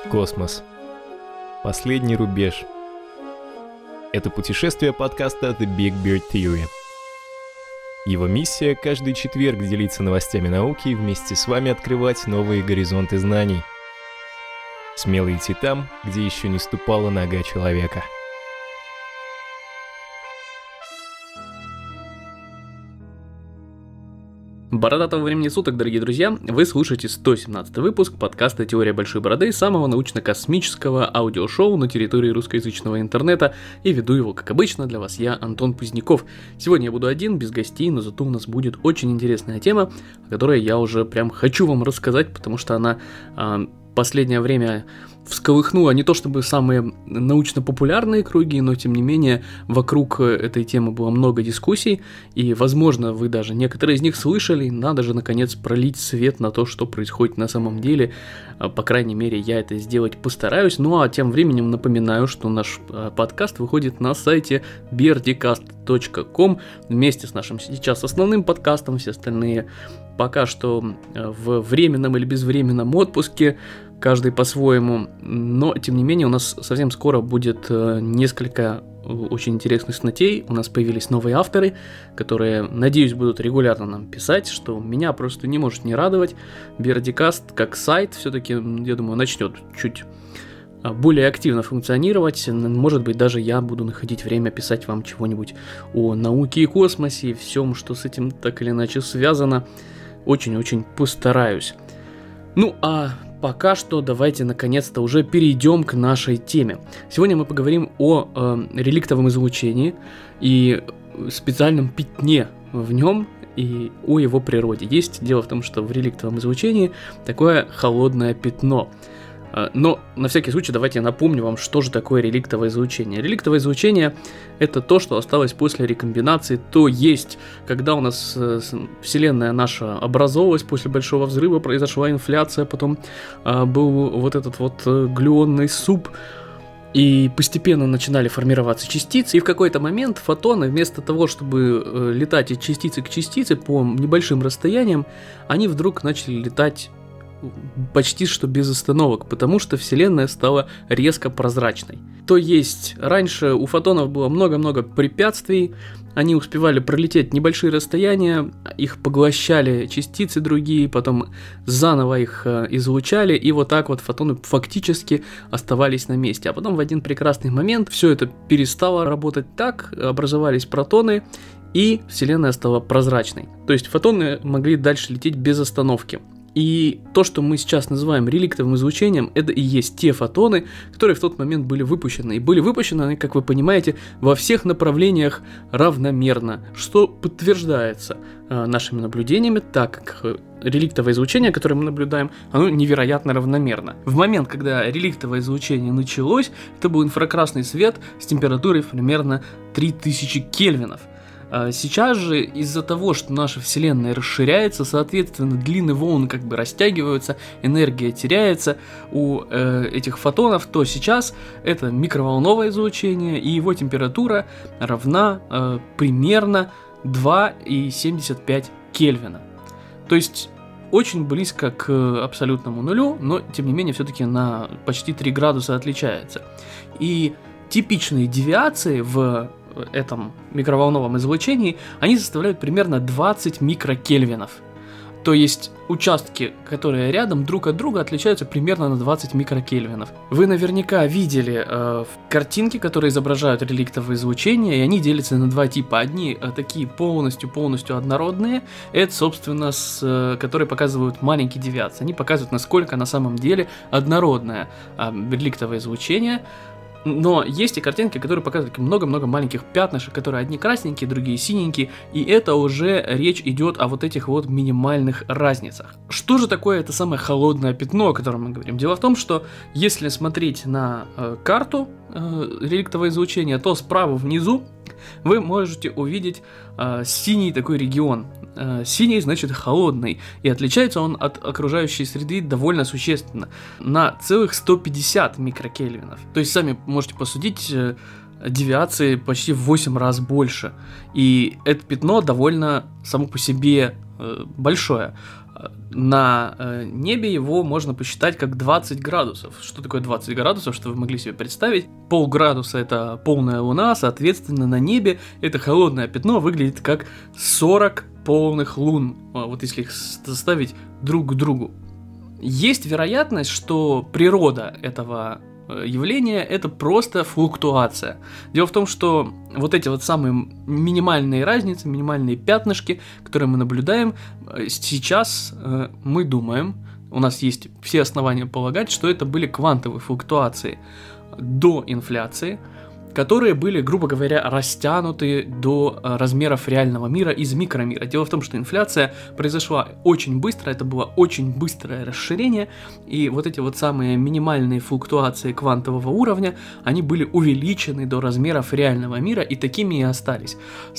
Космос. Последний рубеж. Это путешествие подкаста The Big Bird Theory. Его миссия – каждый четверг делиться новостями науки и вместе с вами открывать новые горизонты знаний. Смело идти там, где еще не ступала нога человека. Бородатого времени суток, дорогие друзья! Вы слушаете 117 выпуск подкаста «Теория большой бороды», самого научно-космического аудиошоу на территории русскоязычного интернета, и веду его, как обычно, для вас я, Антон Поздняков. Сегодня я буду один, без гостей, но зато у нас будет очень интересная тема, о которой я уже прям хочу вам рассказать, потому что она последнее время всколыхнула не то чтобы самые научно-популярные круги, но тем не менее вокруг этой темы было много дискуссий, и, возможно, вы даже некоторые из них слышали. Надо же, наконец, пролить свет на то, что происходит на самом деле. По крайней мере, я это сделать постараюсь. Ну а тем временем напоминаю, что наш подкаст выходит на сайте brdcast.com вместе с нашим сейчас основным подкастом. Все остальные пока что в временном или безвременном отпуске, каждый по-своему, но тем не менее у нас совсем скоро будет несколько очень интересных статей, у нас появились новые авторы, которые, надеюсь, будут регулярно нам писать, что меня просто не может не радовать. BRDcast как сайт все-таки, я думаю, начнет чуть более активно функционировать, может быть, даже я буду находить время писать вам чего-нибудь о науке и космосе, и всем, что с этим так или иначе связано. Очень-очень постараюсь. Ну а пока что давайте наконец-то уже перейдем к нашей теме. Сегодня мы поговорим о реликтовом излучении и специальном пятне в нем и о его природе. Дело в том, что в реликтовом излучении такое холодное пятно. Но на всякий случай давайте я напомню вам, что же такое реликтовое излучение. Реликтовое излучение — это то, что осталось после рекомбинации, то есть, когда у нас Вселенная наша образовалась, после Большого взрыва произошла инфляция, потом был вот этот вот глюонный суп, и постепенно начинали формироваться частицы, и в какой-то момент фотоны, вместо того, чтобы летать от частицы к частице по небольшим расстояниям, они вдруг начали летать почти что без остановок, потому что Вселенная стала резко прозрачной. То есть, раньше у фотонов было много-много препятствий, они успевали пролететь небольшие расстояния, их поглощали частицы другие, потом заново их излучали, и вот так вот фотоны фактически оставались на месте. А потом в один прекрасный момент все это перестало работать так, образовались протоны, и Вселенная стала прозрачной. То есть фотоны могли дальше лететь без остановки. И то, что мы сейчас называем реликтовым излучением, это и есть те фотоны, которые в тот момент были выпущены. И были выпущены они, как вы понимаете, во всех направлениях равномерно, что подтверждается нашими наблюдениями, так как реликтовое излучение, которое мы наблюдаем, оно невероятно равномерно. В момент, когда реликтовое излучение началось, это был инфракрасный свет с температурой примерно 3000 кельвинов. Сейчас же из-за того, что наша Вселенная расширяется, соответственно, длины волн как бы растягиваются, энергия теряется у этих фотонов, то сейчас это микроволновое излучение, и его температура равна примерно 2,75 Кельвина. То есть очень близко к абсолютному нулю, но тем не менее все-таки на почти 3 градуса отличается. И типичные девиации в этом микроволновом излучении, они составляют примерно 20 микрокельвинов. То есть участки, которые рядом друг от друга, отличаются примерно на 20 микрокельвинов. Вы наверняка видели картинки, которые изображают реликтовое излучение, и они делятся на два типа. Одни такие полностью однородные, это, собственно, которые показывают маленькие девиации. Они показывают, насколько на самом деле однородное реликтовое излучение. Но есть и картинки, которые показывают много-много маленьких пятнышек, которые одни красненькие, другие синенькие, и это уже речь идет о вот этих вот минимальных разницах. Что же такое это самое холодное пятно, о котором мы говорим? Дело в том, что если смотреть на карту реликтового излучения, то справа внизу вы можете увидеть синий такой регион. Синий значит холодный, и отличается он от окружающей среды довольно существенно, на целых 150 микрокельвинов. То есть сами можете посудить, девиации почти в 8 раз больше. И это пятно довольно само по себе большое. На небе его можно посчитать как 20 градусов. Что такое 20 градусов, что вы могли себе представить? Полградуса — это полная луна, соответственно, на небе это холодное пятно выглядит как 40 полных лун, вот если их составить друг к другу. Есть вероятность, что природа этого явление — это просто флуктуация. Дело в том, что вот эти вот самые минимальные разницы, минимальные пятнышки, которые мы наблюдаем, сейчас мы думаем, у нас есть все основания полагать, что это были квантовые флуктуации до инфляции, которые были, грубо говоря, растянуты до размеров реального мира из микромира. Дело в том, что инфляция произошла очень быстро, это было очень быстрое расширение, и вот эти вот самые минимальные флуктуации квантового уровня, они были увеличены до размеров реального мира, и такими и остались.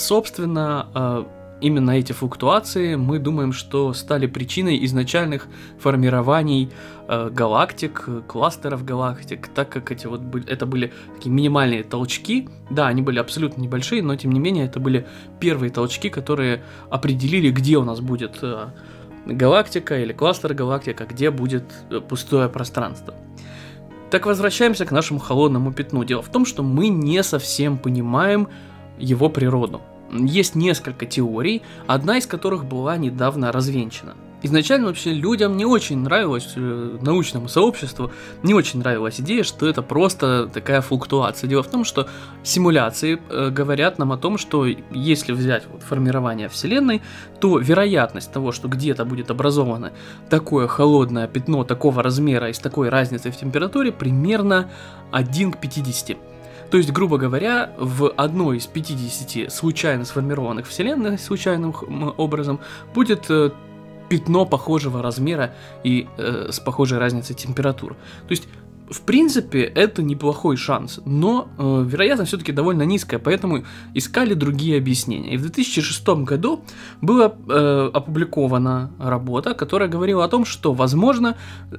Собственно, именно эти флуктуации, мы думаем, что стали причиной изначальных формирований галактик, кластеров галактик, так как это были такие минимальные толчки. Да, они были абсолютно небольшие, но тем не менее это были первые толчки, которые определили, где у нас будет галактика или кластер галактик, а где будет пустое пространство. Так, возвращаемся к нашему холодному пятну. Дело в том, что мы не совсем понимаем его природу. Есть несколько теорий, одна из которых была недавно развенчана. Изначально вообще людям не очень нравилась, научному сообществу не очень нравилась идея, что это просто такая флуктуация. Дело в том, что симуляции говорят нам о том, что если взять формирование Вселенной, то вероятность того, что где-то будет образовано такое холодное пятно такого размера и с такой разницей в температуре, примерно 1 к 50. То есть, грубо говоря, в одной из 50 случайно сформированных вселенных случайным образом будет пятно похожего размера и с похожей разницей температур. То есть, в принципе, это неплохой шанс, но вероятность все-таки довольно низкая, поэтому искали другие объяснения. И в 2006 году была опубликована работа, которая говорила о том, что, возможно,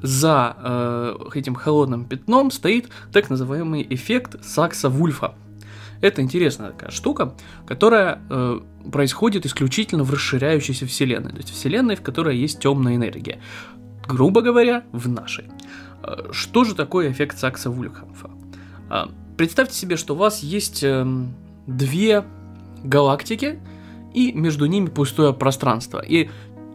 за этим холодным пятном стоит так называемый эффект Сакса-Вульфа. Это интересная такая штука, которая происходит исключительно в расширяющейся вселенной, то есть вселенной, в которой есть темная энергия. Грубо говоря, в нашей. Что же такое эффект Сакса-Вульфа? Представьте себе, что у вас есть две галактики, и между ними пустое пространство. И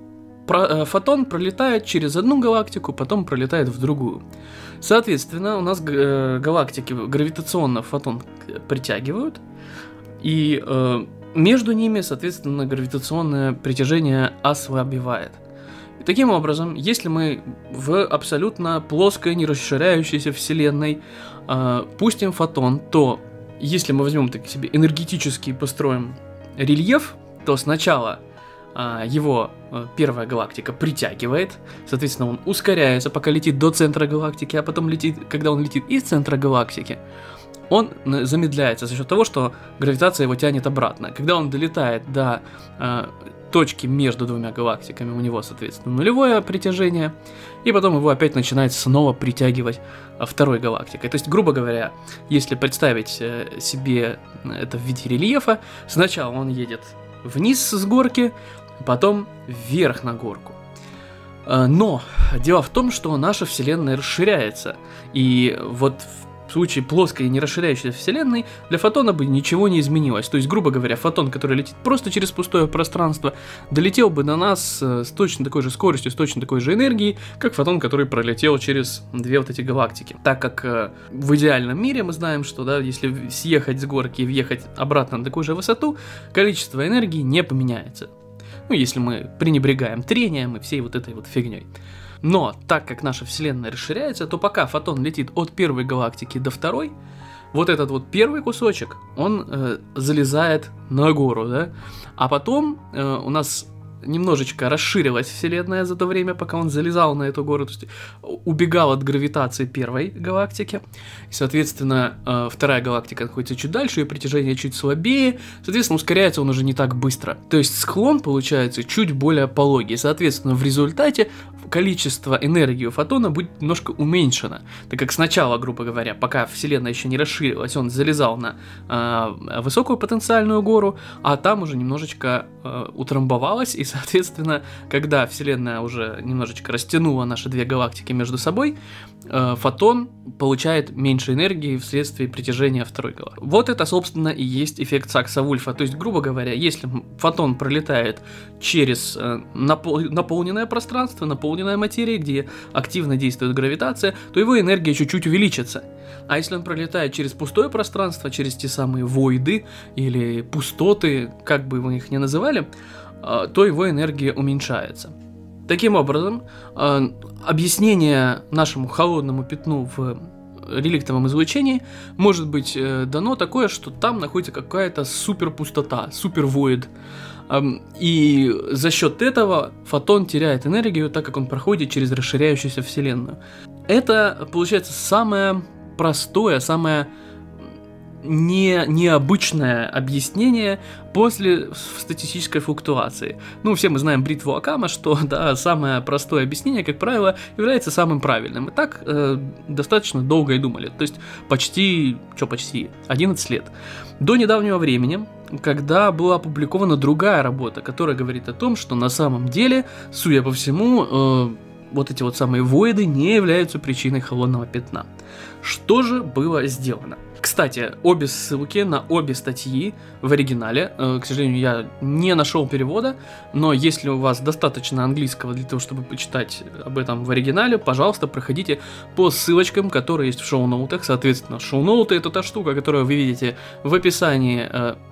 фотон пролетает через одну галактику, потом пролетает в другую. Соответственно, у нас галактики гравитационно фотон притягивают, и между ними, соответственно, гравитационное притяжение ослабевает. И таким образом, если мы в абсолютно плоской, нерасширяющейся вселенной пустим фотон, то если мы возьмем так себе энергетически построим рельеф, то сначала его первая галактика притягивает, соответственно, он ускоряется, пока летит до центра галактики, а потом когда он летит из центра галактики, он замедляется за счет того, что гравитация его тянет обратно. Когда он долетает до точки между двумя галактиками, у него, соответственно, нулевое притяжение, и потом его опять начинает снова притягивать второй галактикой. То есть, грубо говоря, если представить себе это в виде рельефа, сначала он едет вниз с горки, потом вверх на горку. Но дело в том, что наша Вселенная расширяется, и вот в случае плоской и нерасширяющейся Вселенной для фотона бы ничего не изменилось. То есть, грубо говоря, фотон, который летит просто через пустое пространство, долетел бы до нас с точно такой же скоростью, с точно такой же энергией, как фотон, который пролетел через две вот эти галактики. Так как в идеальном мире мы знаем, что да, если съехать с горки и въехать обратно на такую же высоту, количество энергии не поменяется. Ну, если мы пренебрегаем трением и всей вот этой вот фигней. Но так как наша Вселенная расширяется, то пока фотон летит от первой галактики до второй, вот этот вот первый кусочек, он залезает на гору, да? А потом у нас немножечко расширилась Вселенная за то время, пока он залезал на эту гору, то есть убегал от гравитации первой галактики. И, соответственно, вторая галактика находится чуть дальше, ее притяжение чуть слабее, соответственно, ускоряется он уже не так быстро. То есть склон получается чуть более пологий. Соответственно, в результате количество энергии у фотона будет немножко уменьшено, так как сначала, грубо говоря, пока Вселенная еще не расширилась, он залезал на высокую потенциальную гору, а там уже немножечко утрамбовалось, и, соответственно, когда Вселенная уже немножечко растянула наши две галактики между собой, фотон получает меньше энергии вследствие притяжения второй галактики. Вот это, собственно, и есть эффект Сакса-Вульфа. То есть, грубо говоря, если фотон пролетает через наполненное пространство, наполненное материей, где активно действует гравитация, то его энергия чуть-чуть увеличится. А если он пролетает через пустое пространство, через те самые войды или пустоты, как бы вы их ни называли, то его энергия уменьшается. Таким образом, объяснение нашему холодному пятну в реликтовом излучении может быть дано такое, что там находится какая-то супер пустота, супер void. И за счет этого фотон теряет энергию, так как он проходит через расширяющуюся Вселенную. Это, получается, самое простое, самое необычное объяснение после статистической флуктуации. Ну, все мы знаем бритву Окама, что, да, самое простое объяснение, как правило, является самым правильным. И так достаточно долго и думали. То есть почти 11 лет. До недавнего времени, когда была опубликована другая работа, которая говорит о том, что на самом деле, судя по всему, вот эти вот самые войды не являются причиной холодного пятна. Что же было сделано? Кстати, обе ссылки на обе статьи в оригинале, к сожалению, я не нашел перевода, но если у вас достаточно английского для того, чтобы почитать об этом в оригинале, пожалуйста, проходите по ссылочкам, которые есть в шоу-ноутах. Соответственно, шоу-ноуты — это та штука, которую вы видите в описании.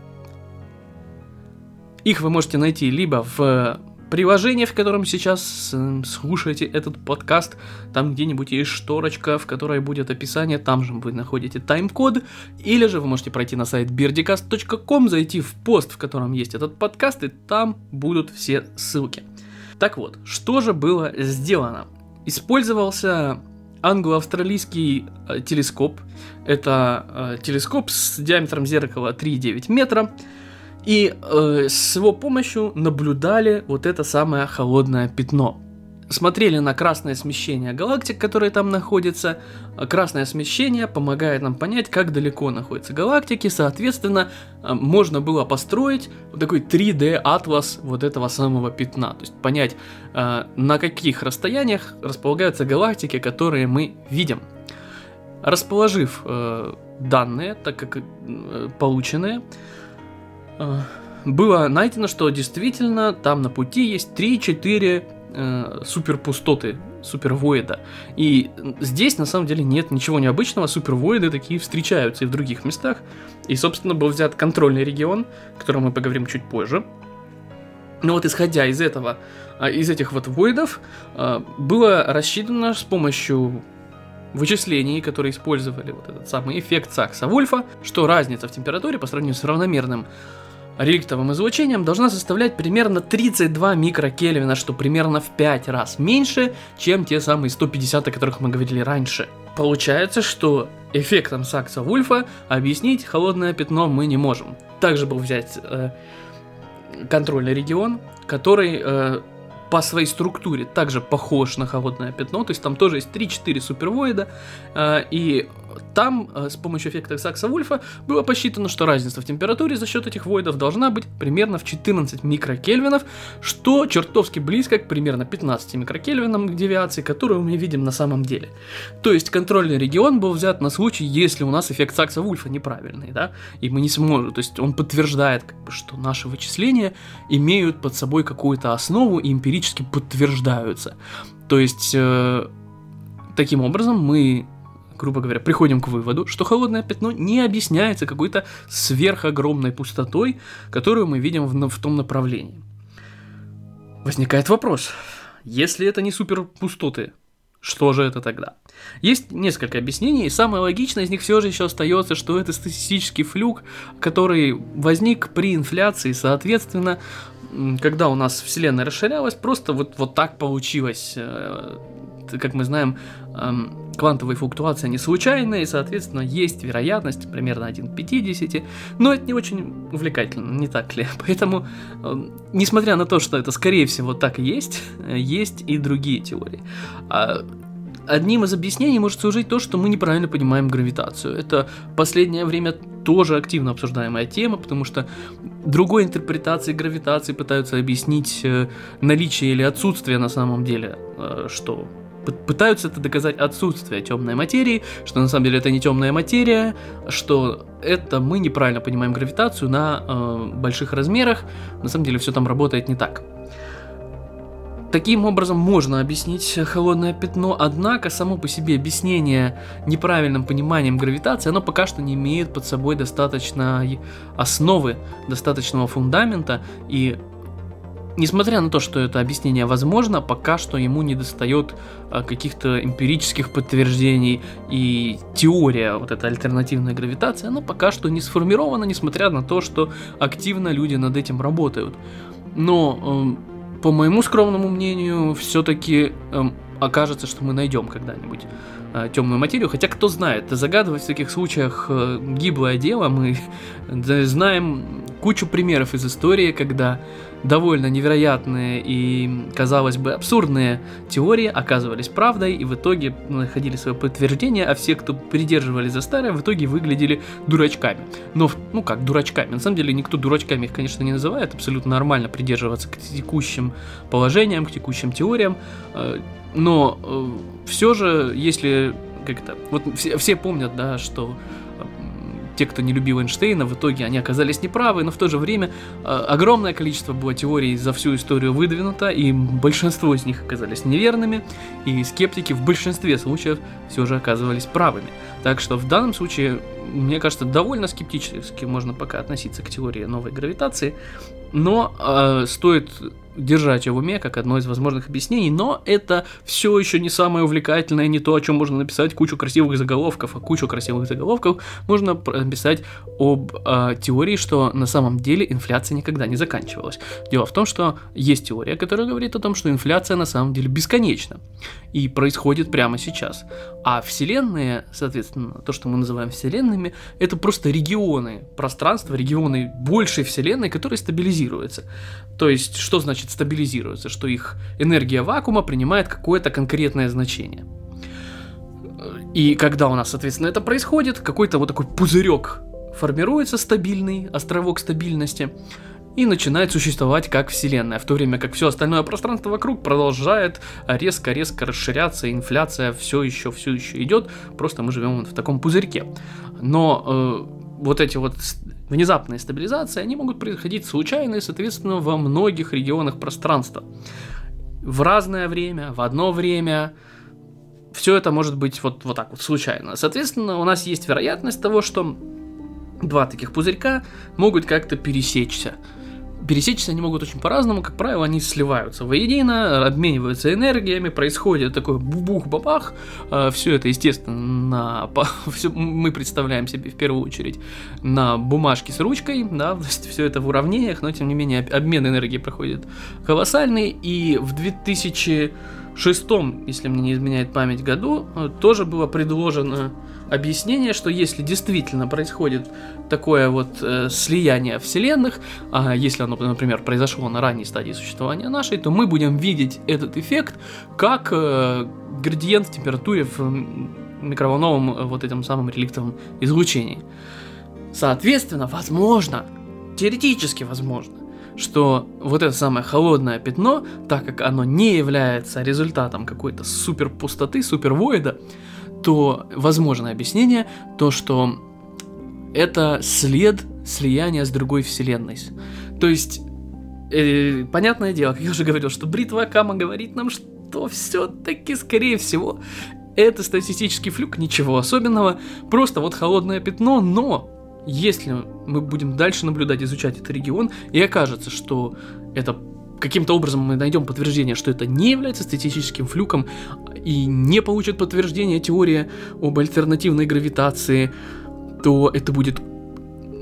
Их вы можете найти либо в приложение, в котором сейчас слушаете этот подкаст, там где-нибудь есть шторочка, в которой будет описание, там же вы находите тайм-код, или же вы можете пройти на сайт birdicast.com, зайти в пост, в котором есть этот подкаст, и там будут все ссылки. Так вот, что же было сделано? Использовался англо-австралийский телескоп, это телескоп с диаметром зеркала 3,9 метра, и с его помощью наблюдали вот это самое холодное пятно. Смотрели на красное смещение галактик, которые там находятся. Красное смещение помогает нам понять, как далеко находятся галактики. Соответственно, можно было построить вот такой 3D-атлас вот этого самого пятна. То есть понять, на каких расстояниях располагаются галактики, которые мы видим. Расположив данные, так как полученные, было найдено, что действительно там на пути есть 3-4 суперпустоты, супервоида. И здесь на самом деле нет ничего необычного, супервоиды такие встречаются и в других местах. И, собственно, был взят контрольный регион, о котором мы поговорим чуть позже. Но вот исходя из этого, из этих вот воидов, было рассчитано с помощью вычислений, которые использовали вот этот самый эффект Сакса-Вульфа, что разница в температуре по сравнению с равномерным реликтовым излучением должна составлять примерно 32 микрокельвина, что примерно в 5 раз меньше, чем те самые 150, о которых мы говорили раньше. Получается, что эффектом Сакса-Вульфа объяснить холодное пятно мы не можем. Также был взять контрольный регион, который по своей структуре также похож на холодное пятно, то есть там тоже есть 3-4 супервоида, и там с помощью эффекта Сакса-Вульфа было посчитано, что разница в температуре за счет этих воидов должна быть примерно в 14 микрокельвинов, что чертовски близко к примерно 15 микрокельвинам девиации, которую мы видим на самом деле. То есть контрольный регион был взят на случай, если у нас эффект Сакса-Вульфа неправильный, да, и мы не сможем, то есть он подтверждает, что наши вычисления имеют под собой какую-то основу и эмпирически подтверждаются. То есть таким образом мы, грубо говоря, приходим к выводу, что холодное пятно не объясняется какой-то сверхогромной пустотой, которую мы видим в том направлении. Возникает вопрос, если это не суперпустоты, что же это тогда? Есть несколько объяснений, и самое логичное из них все же еще остается, что это статистический флюк, который возник при инфляции, соответственно, когда у нас Вселенная расширялась, просто вот так получилось. как мы знаем, квантовые флуктуации, они случайные, и, соответственно, есть вероятность примерно 1 к 50, но это не очень увлекательно, не так ли? Поэтому, несмотря на то, что это, скорее всего, так и есть и другие теории. Одним из объяснений может служить то, что мы неправильно понимаем гравитацию. Это в последнее время тоже активно обсуждаемая тема, потому что другой интерпретации гравитации пытаются объяснить наличие или отсутствие на самом деле, что пытаются это доказать отсутствие темной материи, что на самом деле это не темная материя, что это мы неправильно понимаем гравитацию на больших размерах, на самом деле все там работает не так. Таким образом можно объяснить холодное пятно, однако само по себе объяснение неправильным пониманием гравитации, оно пока что не имеет под собой достаточной основы, достаточного фундамента, и несмотря на то, что это объяснение возможно, пока что ему недостает каких-то эмпирических подтверждений, и теория вот этой альтернативной гравитации, она пока что не сформирована, несмотря на то, что активно люди над этим работают. Но по моему скромному мнению, все-таки окажется, что мы найдем когда-нибудь темную материю, хотя кто знает, загадывать в таких случаях гиблое дело. Мы знаем кучу примеров из истории, когда довольно невероятные и, казалось бы, абсурдные теории оказывались правдой и в итоге находили свое подтверждение, а все, кто придерживались за старое, в итоге выглядели дурачками. Но, как дурачками, на самом деле никто дурачками их, конечно, не называет, абсолютно нормально придерживаться к текущим положениям, к текущим теориям, но все же, если как-то... Вот все помнят, да, что те, кто не любил Эйнштейна, в итоге они оказались неправы, но в то же время огромное количество было теорий за всю историю выдвинуто, и большинство из них оказались неверными, и скептики в большинстве случаев все же оказывались правыми. Так что в данном случае, мне кажется, довольно скептически можно пока относиться к теории новой гравитации, но стоит держать ее в уме как одно из возможных объяснений, но это все еще не самое увлекательное, не то, о чем можно написать кучу красивых заголовков, а кучу красивых заголовков можно написать об теории, что на самом деле инфляция никогда не заканчивалась. Дело в том, что есть теория, которая говорит о том, что инфляция на самом деле бесконечна и происходит прямо сейчас. А вселенные, соответственно, то, что мы называем вселенными, это просто регионы пространства, регионы большей вселенной, которые стабилизируются. То есть, что значит стабилизируются? Что их энергия вакуума принимает какое-то конкретное значение. И когда у нас, соответственно, это происходит, какой-то вот такой пузырек формируется стабильный, островок стабильности, и начинает существовать как Вселенная, в то время как все остальное пространство вокруг продолжает резко-резко расширяться, инфляция все еще идет, просто мы живем в таком пузырьке. Но вот эти вот внезапные стабилизации, они могут происходить случайно и, соответственно, во многих регионах пространства. В разное время, в одно время, все это может быть вот так вот случайно. Соответственно, у нас есть вероятность того, что два таких пузырька могут как-то пересечься. Пересечься они могут очень по-разному, как правило, они сливаются воедино, обмениваются энергиями, происходит такой бубух-бабах, все это, естественно, мы представляем себе в первую очередь на бумажке с ручкой, да, то есть все это в уравнениях, но тем не менее обмен энергии проходит колоссальный, и в 2006, если мне не изменяет память, году тоже было предложено объяснение, что если действительно происходит такое вот слияние вселенных, если оно, например, произошло на ранней стадии существования нашей, то мы будем видеть этот эффект как градиент в температуре в микроволновом вот этом самом реликтовом излучении. Соответственно, возможно, теоретически возможно, что вот это самое холодное пятно, так как оно не является результатом какой-то супер пустоты, супер войда, то возможное объяснение то, что это след слияния с другой вселенной. То есть, понятное дело, как я уже говорил, что бритва Окама говорит нам, что все-таки, скорее всего, это статистический флюк, ничего особенного, просто вот холодное пятно, но если мы будем дальше наблюдать, изучать этот регион, и окажется, что это каким-то образом мы найдем подтверждение, что это не является статистическим флюком и не получит подтверждение теория об альтернативной гравитации, то это будет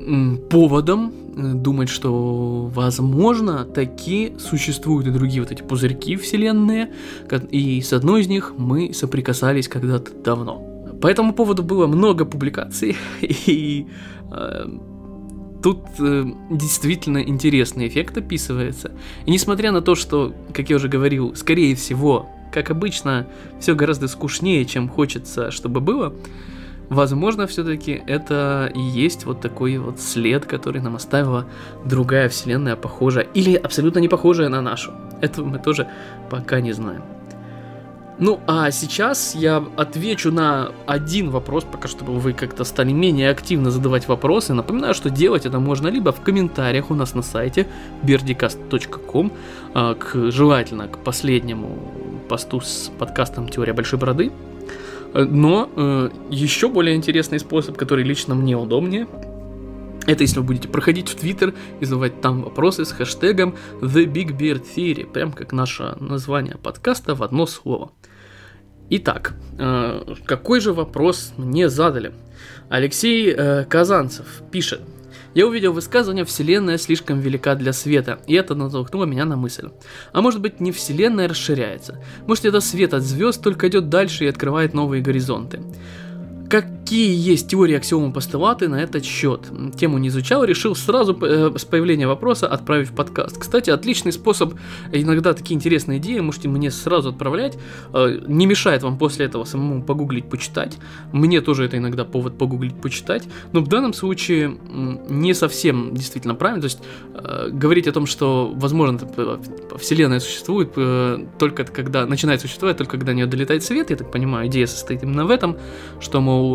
поводом думать, что, возможно, таки существуют и другие вот эти пузырьки вселенные, и с одной из них мы соприкасались когда-то давно. По этому поводу было много публикаций, и тут действительно интересный эффект описывается. И несмотря на то, что, как я уже говорил, скорее всего, как обычно, все гораздо скучнее, чем хочется, чтобы было, возможно, все-таки это и есть вот такой вот след, который нам оставила другая вселенная, похожая или абсолютно не похожая на нашу. Этого мы тоже пока не знаем. Ну, а сейчас я отвечу на один вопрос, пока чтобы вы как-то стали менее активно задавать вопросы. Напоминаю, что делать это можно либо в комментариях у нас на сайте birdicast.com, желательно к последнему посту с подкастом «Теория большой бороды». Но еще более интересный способ, который лично мне удобнее, это если вы будете проходить в Twitter и задавать там вопросы с хэштегом The Big Beard Theory, прям как наше название подкаста в одно слово. Итак, какой же вопрос мне задали? Алексей Казанцев пишет: «Я увидел высказывание «Вселенная слишком велика для света», и это натолкнуло меня на мысль. А может быть, не Вселенная расширяется? Может, это свет от звезд только идет дальше и открывает новые горизонты? Какие есть теории аксиомы постулаты на этот счет? Тему не изучал, решил сразу с появления вопроса отправить в подкаст. Кстати, отличный способ, иногда такие интересные идеи можете мне сразу отправлять. Не мешает вам после этого самому погуглить, почитать. Мне тоже это иногда повод погуглить, почитать. Но в данном случае не совсем действительно правильно. То есть говорить о том, что, возможно, Вселенная существует только когда начинает существовать, только когда до нее долетает свет. Я так понимаю, идея состоит именно в этом, что, мол,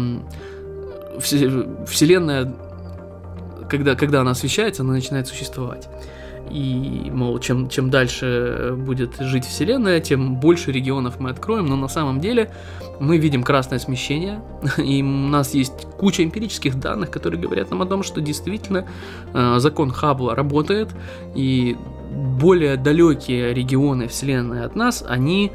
Вселенная, когда она освещается, она начинает существовать. И, мол, чем дальше будет жить Вселенная, тем больше регионов мы откроем. Но на самом деле мы видим красное смещение, и у нас есть куча эмпирических данных, которые говорят нам о том, что действительно закон Хаббла работает, и более далекие регионы Вселенной от нас, они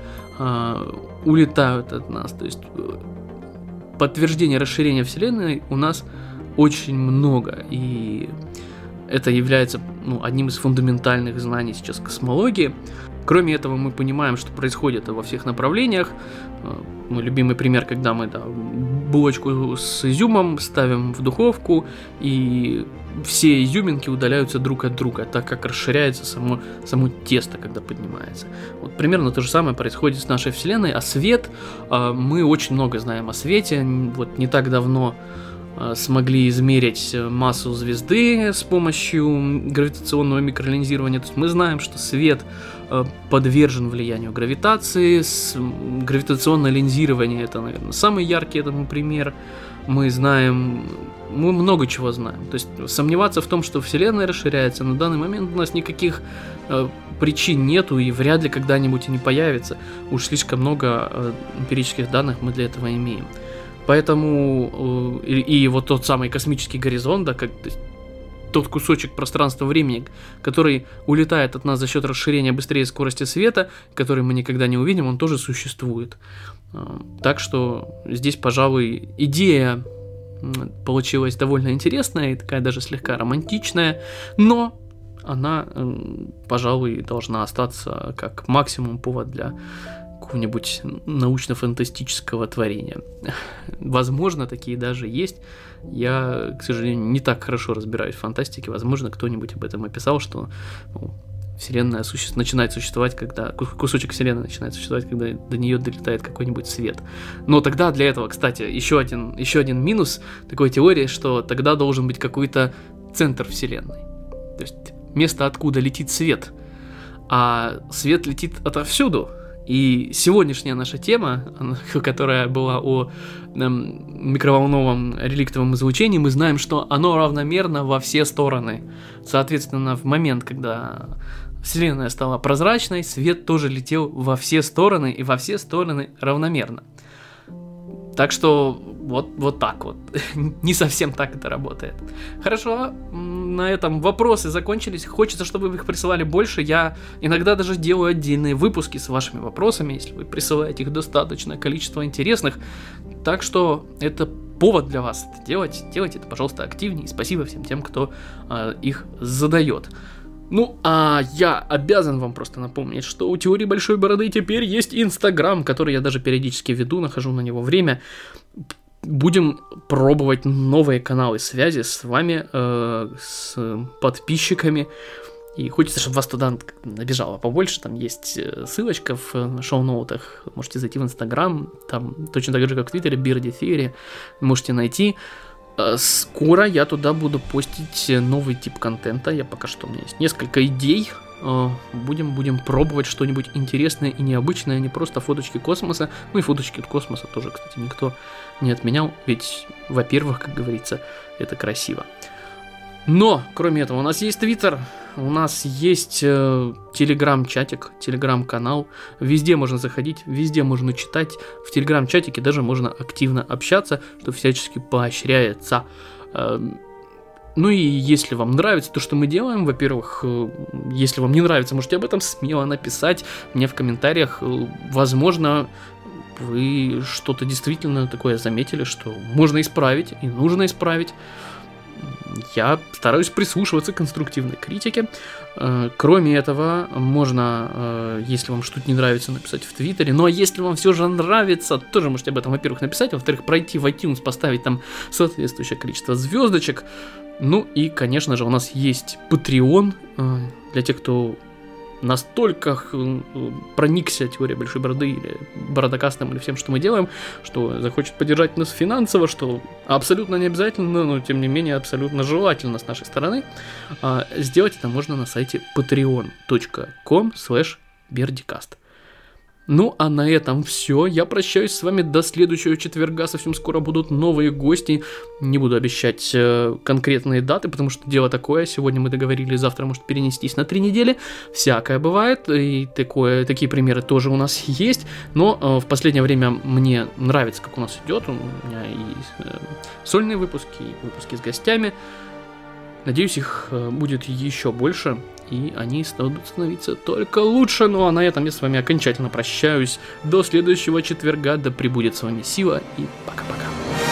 улетают от нас. То есть подтверждение расширения Вселенной у нас очень много, и это является одним из фундаментальных знаний сейчас космологии. Кроме этого, мы понимаем, что происходит во всех направлениях. Мой любимый пример, когда мы булочку с изюмом ставим в духовку, и все изюминки удаляются друг от друга, так как расширяется само тесто, когда поднимается. Вот примерно то же самое происходит с нашей Вселенной. А свет, мы очень много знаем о свете. Вот не так давно смогли измерить массу звезды с помощью гравитационного микролинзирования. То есть мы знаем, что свет подвержен влиянию гравитации. Гравитационное линзирование — это, наверное, самый яркий этому пример. Мы много чего знаем. То есть сомневаться в том, что Вселенная расширяется, на данный момент у нас никаких причин нету и вряд ли когда-нибудь и не появится. Уж слишком много эмпирических данных мы для этого имеем. Поэтому и вот тот самый космический горизонт, тот кусочек пространства-времени, который улетает от нас за счет расширения быстрее скорости света, который мы никогда не увидим, он тоже существует. Так что здесь, пожалуй, идея получилась довольно интересная и такая даже слегка романтичная, но она, пожалуй, должна остаться как максимум повод для какого-нибудь научно-фантастического творения. Возможно, такие даже есть. Я, к сожалению, не так хорошо разбираюсь в фантастике. Возможно, кто-нибудь об этом описал, что Вселенная начинает существовать, когда кусочек Вселенной начинает существовать, когда до нее долетает какой-нибудь свет. Но тогда для этого, кстати, еще один минус такой теории, что тогда должен быть какой-то центр Вселенной. То есть место, откуда летит свет. А свет летит отовсюду. И сегодняшняя наша тема, которая была о микроволновом реликтовом излучении, мы знаем, что оно равномерно во все стороны. Соответственно, в момент, когда Вселенная стала прозрачной, свет тоже летел во все стороны, и во все стороны равномерно. Так что вот так вот. Не совсем так это работает. Хорошо, на этом вопросы закончились. Хочется, чтобы вы их присылали больше. Я иногда даже делаю отдельные выпуски с вашими вопросами, если вы присылаете их достаточное количество интересных. Так что это повод для вас это делать. Делайте это, пожалуйста, активнее. И спасибо всем тем, кто их задает. Ну, а я обязан вам просто напомнить, что у Теории Большой Бороды теперь есть Инстаграм, который я даже периодически веду, нахожу на него время. Будем пробовать новые каналы связи с вами, с подписчиками. И хочется, чтобы вас туда набежало побольше. Там есть ссылочка в шоу-ноутах. Можете зайти в Инстаграм. Там точно так же, как в Твиттере, Beardy Theory. Можете найти. Скоро я туда буду постить новый тип контента. Я пока что, у меня есть несколько идей. Будем пробовать что-нибудь интересное и необычное, не просто фоточки космоса. Ну и фоточки космоса тоже, кстати, никто не отменял. Ведь, во-первых, как говорится, это красиво. Но, кроме этого, у нас есть Твиттер, у нас есть Телеграм-чатик, Телеграм-канал. Везде можно заходить, везде можно читать. В Телеграм-чатике даже можно активно общаться, что всячески поощряется. Ну и если вам нравится то, что мы делаем, во-первых, если вам не нравится, можете об этом смело написать мне в комментариях. Возможно, вы что-то действительно такое заметили, что можно исправить и нужно исправить. Я стараюсь прислушиваться к конструктивной критике. Кроме этого, можно, если вам что-то не нравится, написать в Твиттере. Ну а если вам все же нравится, тоже можете об этом, во-первых, написать, во-вторых, пройти в iTunes, поставить там соответствующее количество звездочек. Ну и, конечно же, у нас есть Patreon для тех, кто настолько проникся Теорией Большой Бороды или Бородокастом или всем, что мы делаем, что захочет поддержать нас финансово, что абсолютно не обязательно, но тем не менее абсолютно желательно с нашей стороны. Сделать это можно на сайте patreon.com/beardycast. Ну, а на этом все. Я прощаюсь с вами до следующего четверга. Совсем скоро будут новые гости. Не буду обещать конкретные даты, потому что дело такое. Сегодня мы договорились, завтра может перенестись на 3 недели. Всякое бывает, и такие примеры тоже у нас есть. Но в последнее время мне нравится, как у нас идет. У меня и сольные выпуски, и выпуски с гостями. Надеюсь, их будет еще больше, и они будут становиться только лучше. Ну а на этом я с вами окончательно прощаюсь. До следующего четверга. Да пребудет с вами сила, и пока-пока.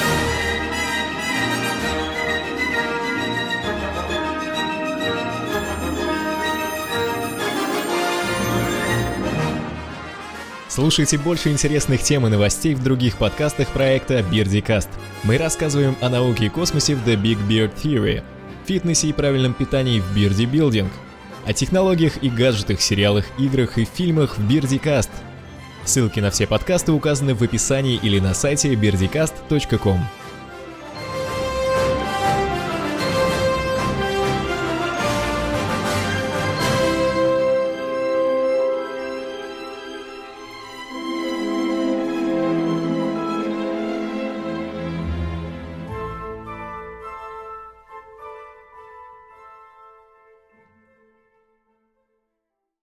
Слушайте больше интересных тем и новостей в других подкастах проекта BeardyCast. Мы рассказываем о науке и космосе в The Big Beard Theory, фитнесе и правильном питании в Beardy Building, о технологиях и гаджетах, сериалах, играх и фильмах в BeardyCast. Ссылки на все подкасты указаны в описании или на сайте beardycast.com.